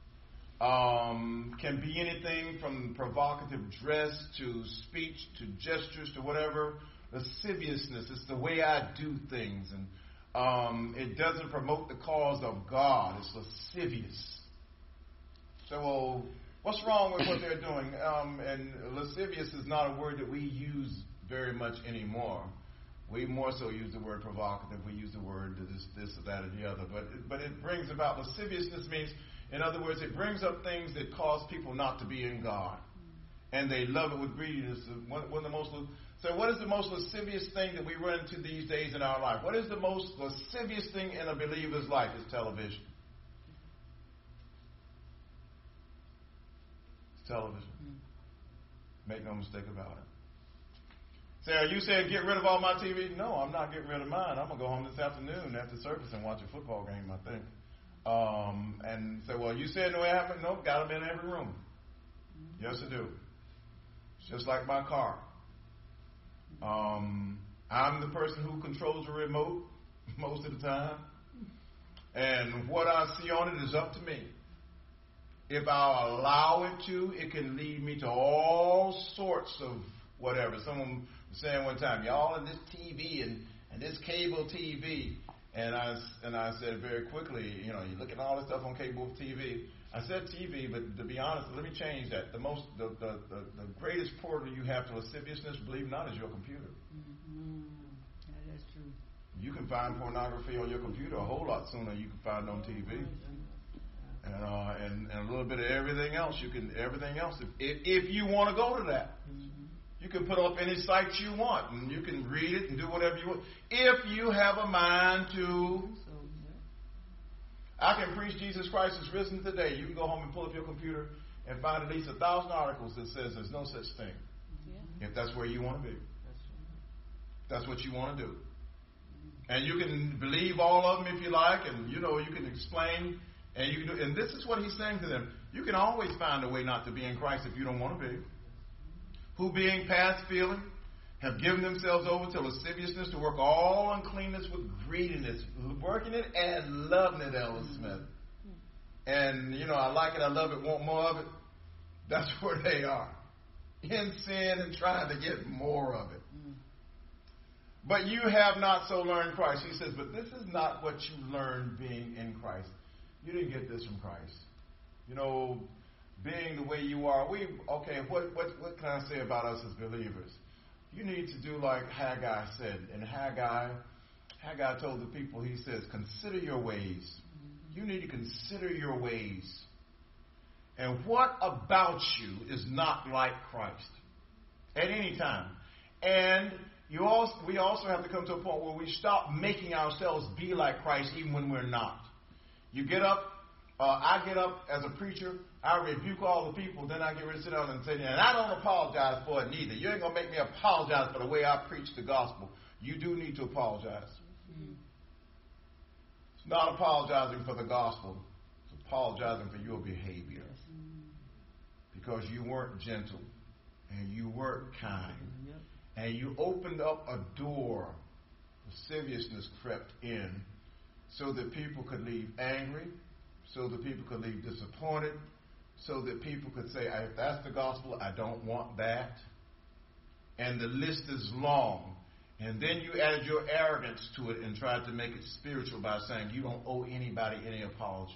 S1: Can be anything from provocative dress to speech to gestures to whatever. Lasciviousness is the way I do things, and it doesn't promote the cause of God. It's lascivious. So, well, what's wrong with what they're doing? And lascivious is not a word that we use very much anymore. We more so use the word provocative. We use the word this or that or the other. But it brings about lasciviousness means, in other words, it brings up things that cause people not to be in God. And they love it with greediness. So what is the most lascivious thing that we run into these days in our life? What is the most lascivious thing in a believer's life? It's television. It's television. Make no mistake about it. Say, are you saying get rid of all my TV? No, I'm not getting rid of mine. I'm going to go home this afternoon after service and watch a football game, I think. And say, well, you said no, it happened. No, got them in every room. Yes, I do. It's just like my car. I'm the person who controls the remote most of the time. And what I see on it is up to me. If I'll allow it to, it can lead me to all sorts of whatever. Someone was saying one time, y'all in this TV and this cable TV. And I said very quickly, you look at all this stuff on cable TV. I said TV, but to be honest, let me change that. The greatest portal you have to lasciviousness, believe it or not, is your computer.
S3: Mm-hmm. Yeah, that's true.
S1: You can find pornography on your computer a whole lot sooner than you can find on TV. And a little bit of everything else. If you want to go to that. You can put up any site you want, and you can read it and do whatever you want. If you have a mind to, I can preach Jesus Christ is risen today. You can go home and pull up your computer and find at least 1,000 articles that says there's no such thing. Yeah. If that's where you want to be. That's what you want to do. And you can believe all of them if you like, and you can explain, and you can do. And this is what he's saying to them. You can always find a way not to be in Christ if you don't want to be. Who being past feeling have given themselves over to lasciviousness to work all uncleanness with greediness, working it and loving it, Ellen Smith. And, I like it, I love it, want more of it. That's where they are. In sin and trying to get more of it. But you have not so learned Christ. He says, but this is not what you learned being in Christ. You didn't get this from Christ. Being the way you are, what can I say about us as believers? You need to do like Haggai said. And Haggai told the people, he says, consider your ways. You need to consider your ways. And what about you is not like Christ at any time? And we also have to come to a point where we stop making ourselves be like Christ even when we're not. You get up, I get up as a preacher, I rebuke all the people, then I get ready to sit down and say, and I don't apologize for it neither. You ain't going to make me apologize for the way I preach the gospel. You do need to apologize. Mm-hmm. It's not apologizing for the gospel. It's apologizing for your behavior. Because you weren't gentle, and you weren't kind, and you opened up a door. Lasciviousness crept in so that people could leave angry, so that people could leave disappointed, so that people could say, if that's the gospel, I don't want that. And the list is long. And then you added your arrogance to it and tried to make it spiritual by saying you don't owe anybody any apologies.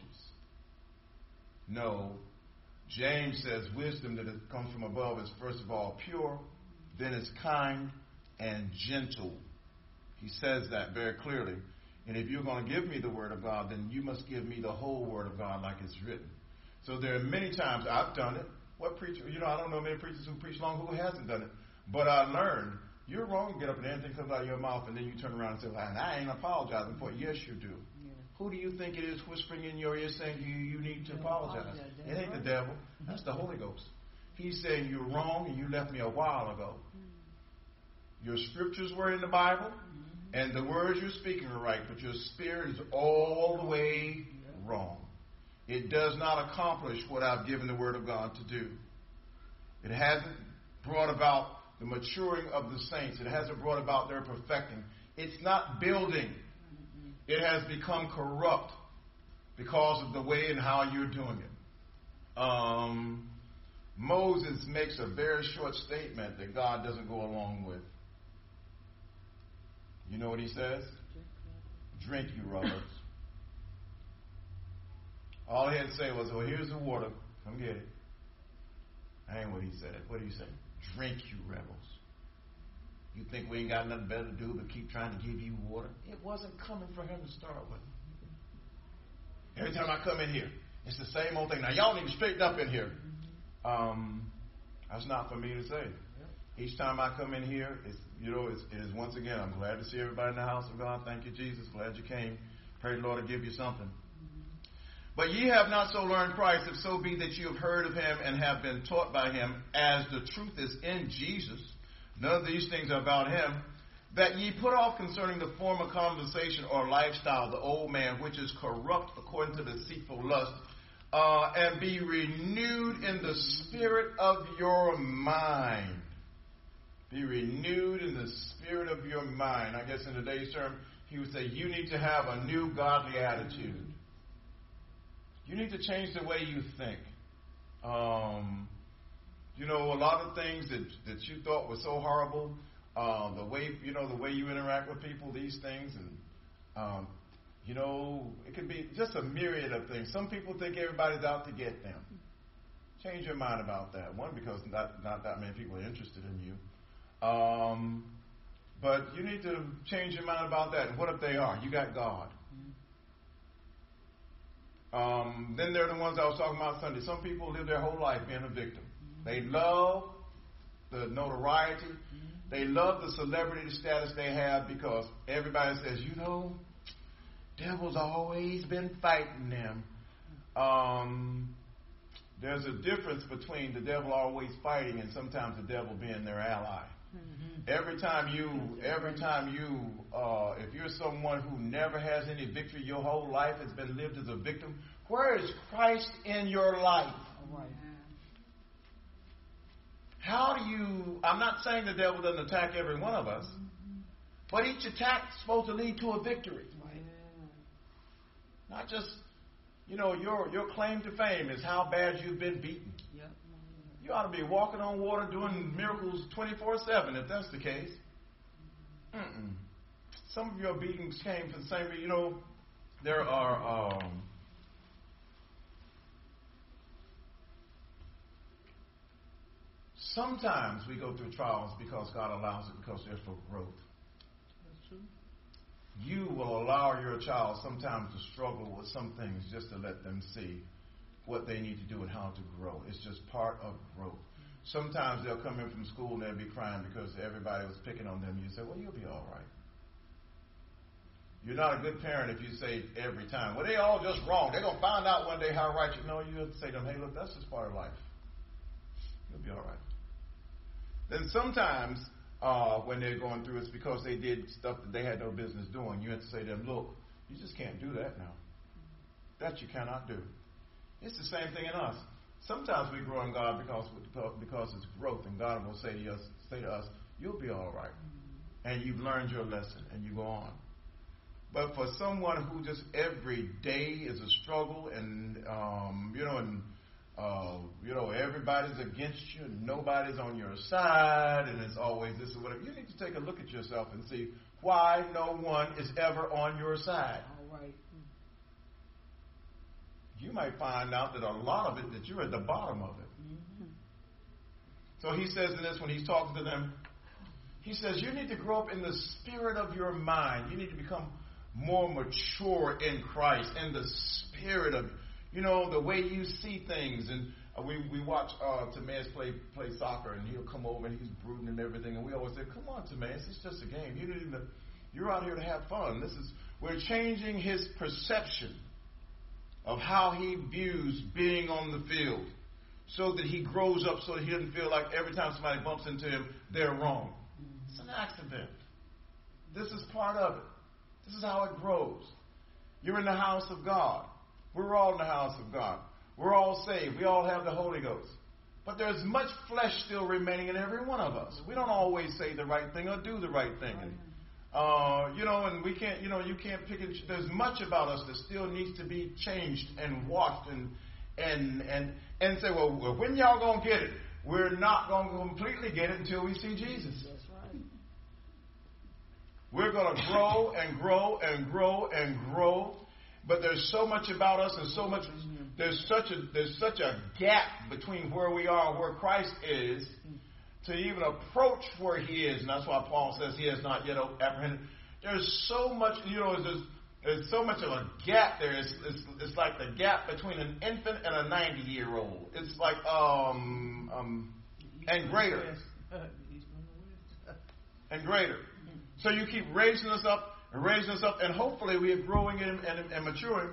S1: No. James says wisdom that comes from above is first of all pure, then it's kind and gentle. He says that very clearly. And if you're going to give me the word of God, then you must give me the whole word of God like it's written. So there are many times I've done it. What preacher, I don't know many preachers who preach long who hasn't done it. But I learned, you're wrong to get up and anything comes out of your mouth and then you turn around and say, well, I ain't apologizing for it. Yes, you do. Yeah. Who do you think it is whispering in your ear saying you need to apologize? It ain't the devil. That's the Holy Ghost. He's saying you're wrong and you left me a while ago. Your scriptures were in the Bible. And the words you're speaking are right, but your spirit is all the way wrong. It does not accomplish what I've given the Word of God to do. It hasn't brought about the maturing of the saints. It hasn't brought about their perfecting. It's not building. It has become corrupt because of the way and how you're doing it. Moses makes a very short statement that God doesn't go along with. You know what he says? Drink, you rebels. All he had to say was, well, here's the water. Come get it. That ain't what he said. What did he say? Drink, you rebels. You think we ain't got nothing better to do but keep trying to give you water? It wasn't coming for him to start with. Every time I come in here, it's the same old thing. Now, y'all need to straighten up in here. That's not for me to say. Each time I come in here, it is once again, I'm glad to see everybody in the house of God. Thank you, Jesus. Glad you came. Pray the Lord to give you something. But ye have not so learned Christ, if so be that you have heard of him and have been taught by him, as the truth is in Jesus, none of these things are about him, that ye put off concerning the former conversation or lifestyle, the old man, which is corrupt according to deceitful lust, and be renewed in the spirit of your mind. Be renewed in the spirit of your mind. I guess in today's term, he would say you need to have a new godly attitude. You need to change the way you think. A lot of things that you thought were so horrible, the way you interact with people, these things, and it could be just a myriad of things. Some people think everybody's out to get them. Change your mind about that. One, because not that many people are interested in you. But you need to change your mind about that. And what if they are? You got God. Then there are the ones I was talking about Sunday. Some people live their whole life being a victim. They love the notoriety. They love the celebrity status they have because everybody says, devil's always been fighting them. There's a difference between the devil always fighting and sometimes the devil being their ally. Every time you, if you're someone who never has any victory, your whole life has been lived as a victim, where is Christ in your life? How do you, I'm not saying the devil doesn't attack every one of us, but each attack is supposed to lead to a victory. Not just, your claim to fame is how bad you've been beaten. You ought to be walking on water doing miracles 24/7 if that's the case. Some of your beatings came from the same reason. There are sometimes we go through trials because God allows it because they're for growth.
S3: That's true.
S1: You will allow your child sometimes to struggle with some things just to let them see what they need to do and how to grow. It's just part of growth. Sometimes they'll come in from school and they'll be crying because everybody was picking on them. You say, well, you'll be all right. You're not a good parent if you say every time, well, they all just wrong. They're going to find out one day how right you know. You have to say to them, hey, look, that's just part of life. You'll be all right. Then sometimes when they're going through, it's because they did stuff that they had no business doing. You have to say to them, look, you just can't do that now. That you cannot do. It's the same thing in us. Sometimes we grow in God because it's growth, and God will say to us, you'll be all right. And you've learned your lesson, and you go on. But for someone who just every day is a struggle, and everybody's against you, and nobody's on your side, and it's always this or whatever, you need to take a look at yourself and see why no one is ever on your side.
S3: All right.
S1: You might find out that a lot of it, that you're at the bottom of it. So he says in this, when he's talking to them, he says, you need to grow up in the spirit of your mind. You need to become more mature in Christ, in the spirit of, the way you see things. And we watch Timaeus play soccer, and he'll come over and he's brooding and everything. And we always say, come on, Timaeus, it's just a game. You're out here to have fun. We're changing his perception of how he views being on the field so that he grows up so that he doesn't feel like every time somebody bumps into him, they're wrong. It's an accident. This is part of it. This is how it grows. You're in the house of God. We're all in the house of God. We're all saved. We all have the Holy Ghost. But there's much flesh still remaining in every one of us. We don't always say the right thing or do the right thing. And we can't, you can't pick and there's much about us that still needs to be changed and washed and say, well, when y'all gonna get it? We're not gonna completely get it until we see Jesus.
S3: That's right.
S1: We're gonna grow and grow and grow and grow, but there's so much about us and so much. There's such a gap between where we are and where Christ is. To even approach where he is, and that's why Paul says he has not yet apprehended. There's so much, there's so much of a gap there. It's like the gap between an infant and a 90-year-old. It's like and greater, and greater. So you keep raising us up, and hopefully we are growing and maturing.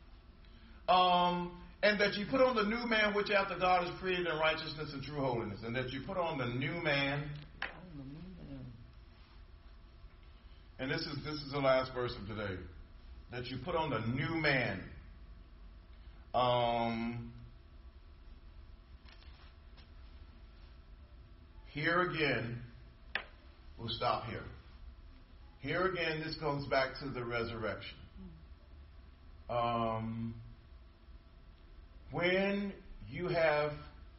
S1: And that you put on the new man, which after God is created in righteousness and true holiness. And that you put on the new man, And this is the last verse of today. That you put on the new man. Here again, we'll stop here. Here again, this goes back to the resurrection. When you have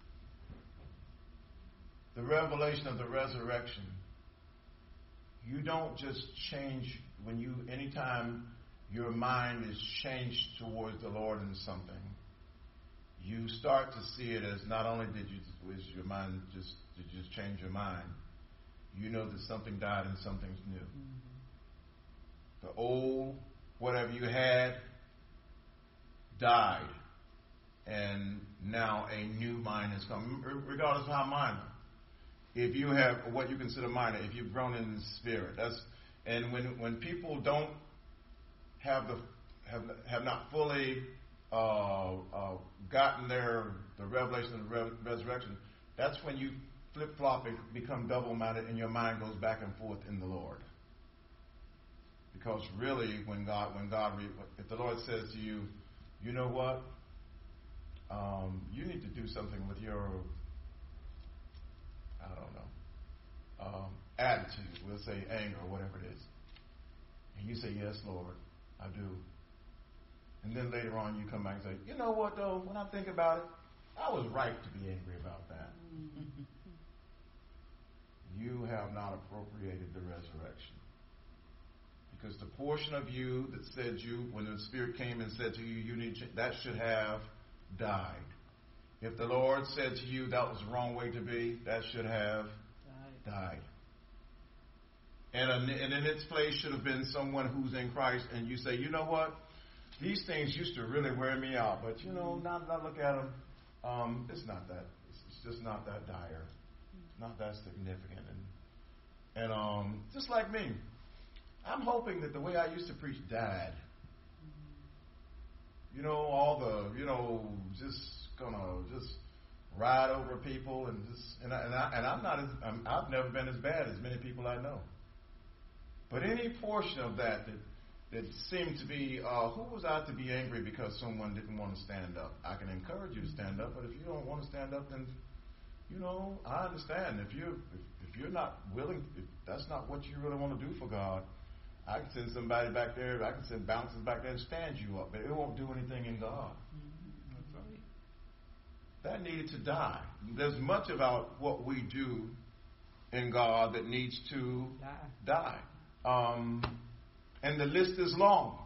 S1: the revelation of the resurrection, you don't just change anytime your mind is changed towards the Lord in something, you start to see it as not only did your mind just change your mind, you know that something died and something's new. The old, whatever you had, died. And now a new mind has come, regardless of how minor. If you have what you consider minor, if you've grown in the spirit, and when people don't have not fully gotten the revelation of the resurrection, that's when you flip-flop and become double-minded, and your mind goes back and forth in the Lord. Because really, if the Lord says to you, you know what, you need to do something with your, attitude, we'll say anger or whatever it is. And you say, yes, Lord, I do. And then later on you come back and say, you know what, though, when I think about it, I was right to be angry about that. You have not appropriated the resurrection. Because the portion of you that said when the Spirit came and said to you, that should have died. If the Lord said to you that was the wrong way to be, that should have died. And in its place should have been someone who's in Christ, and you say, you know what? These things used to really wear me out, but now that I look at them, it's not that. It's just not that dire. It's not that significant. And just like me, I'm hoping that the way I used to preach died. All the just gonna just ride over people I've never been as bad as many people I know. But any portion of that seemed to be, who was I to be angry because someone didn't want to stand up? I can encourage you to stand up, but if you don't want to stand up, then, I understand. If you're not willing, if that's not what you really want to do for God, I can send somebody back there, I can send bouncers back there and stand you up, but it won't do anything in God. That's right. That needed to die. There's much about what we do in God that needs to die. And the list is long.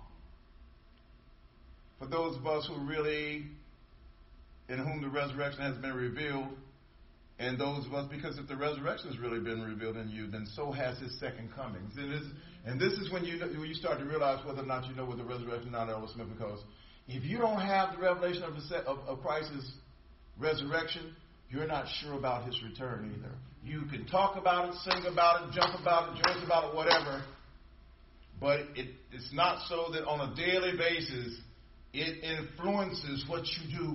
S1: For those of us who really, in whom the resurrection has been revealed, and those of us, because if the resurrection has really been revealed in you, then so has his second coming. And this is when you start to realize whether or not you know what the resurrection is, not Elder Smith, because if you don't have the revelation of Christ's resurrection, you're not sure about his return either. You can talk about it, sing about it, jump about it, joyce about it, whatever, but it's not so that on a daily basis it influences what you do.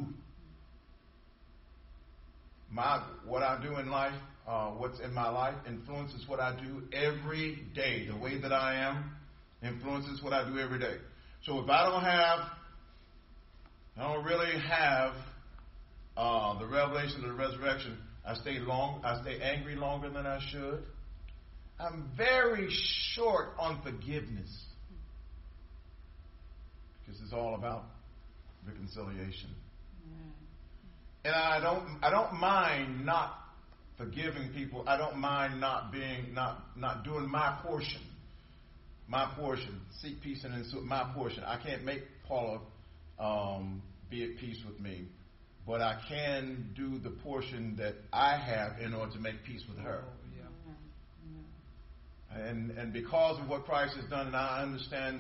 S1: What I do in life, what's in my life influences what I do every day. The way that I am influences what I do every day. So if I don't really have the revelation of the resurrection, I stay angry longer than I should. I'm very short on forgiveness because it's all about reconciliation. And I don't mind not forgiving people. I don't mind not doing my portion. My portion. Seek peace and ensue my portion. I can't make Paula be at peace with me, but I can do the portion that I have in order to make peace with her. And because of what Christ has done, and I understand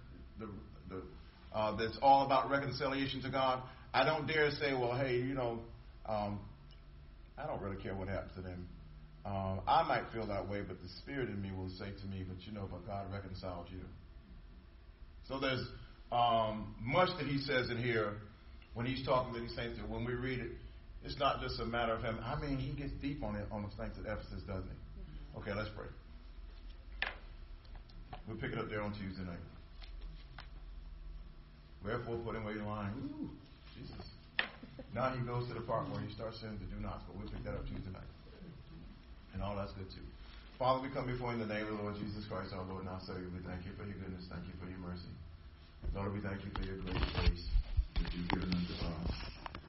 S1: that's all about reconciliation to God, I don't dare say, well, hey, I don't really care what happens to them. I might feel that way, but the Spirit in me will say to me, but God reconciled you. So there's much that he says in here when he's talking to these saints. When we read it, it's not just a matter of him. I mean, he gets deep on the saints at Ephesus, doesn't he? Okay, let's pray. We'll pick it up there on Tuesday night. Wherefore, put away your line. Ooh, Jesus. Now he goes to the part where he starts saying the do nots, but we'll pick that up Tuesday night. And all that's good too. Father, we come before you in the name of the Lord Jesus Christ, our Lord and our Savior. We thank you for your goodness. Thank you for your mercy. Lord, we thank you for your grace that you've given unto us.